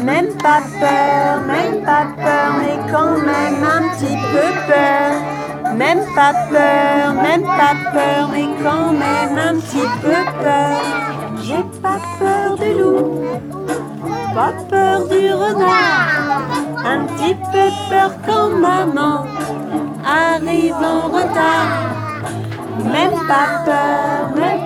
Même pas peur, mais quand même un petit peu peur. Même pas peur, mais quand même un petit peu peur. J'ai pas peur du loup, pas peur du renard. Un petit peu peur quand maman arrive en retard. Même pas peur,